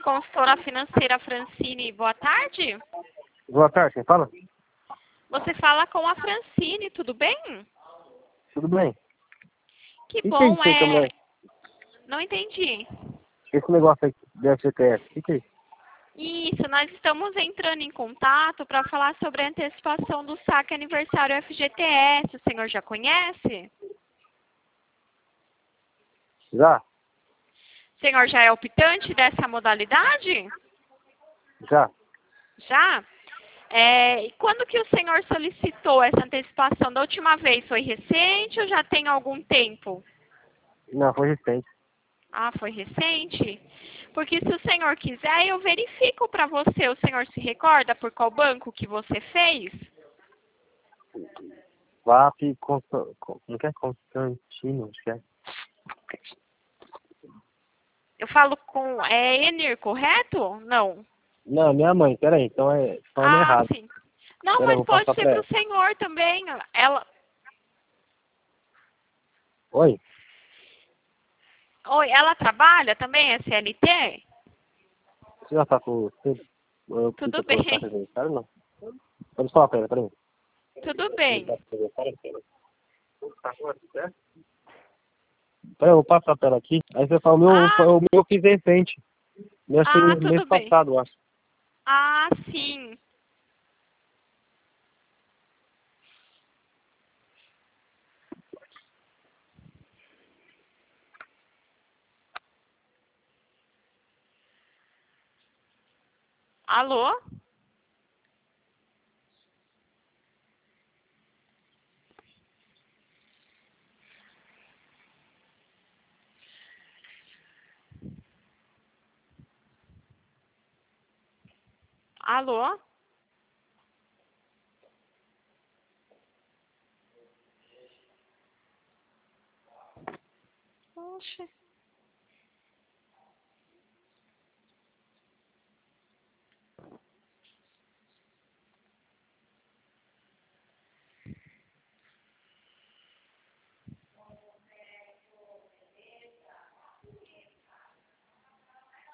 Consultora financeira Francine, boa tarde. Boa tarde, quem fala? Você fala com a Francine, tudo bem? Tudo bem? Que Que é bom, isso aí, também? Não entendi. Esse negócio aí do FGTS, que é isso? Isso, nós estamos entrando em contato para falar sobre a antecipação do saque aniversário FGTS. O senhor já conhece? Já? O senhor já é optante dessa modalidade? Já? Já? E quando que o senhor solicitou essa antecipação? Da última vez foi recente ou já tem algum tempo? Não, foi recente. Ah, foi recente? Porque se o senhor quiser, eu verifico para você. O senhor se recorda por qual banco que você fez? VAP, como que é? Constantino, acho que é. Eu falo com... É Enir, correto? Não. Não, minha mãe, peraí, então falando Ah, errado. sim. Não, Peraí, eu mas vou pode passar ser pra para ela. o senhor também. Oi? Oi, ela trabalha também, é CLT? Você já tá com tudo? Eu Tudo preciso colocar bem, registrado, não? Vamos falar pra ela, peraí. tudo bem. Peraí, eu vou passar pra ela aqui. Aí você fala, Ah, o meu eu fiz recente. Eu acho que foi mês tudo bem. passado, eu acho. Ah, sim. Alô? Alô? Oxe.